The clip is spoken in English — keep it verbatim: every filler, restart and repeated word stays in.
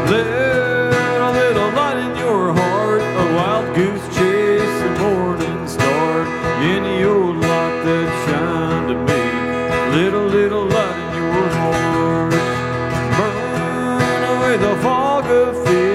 Little, little light in your heart, a wild goose chase, a morning star in the old light that shined to me. Little, little light in your heart, burn away the fog of fear.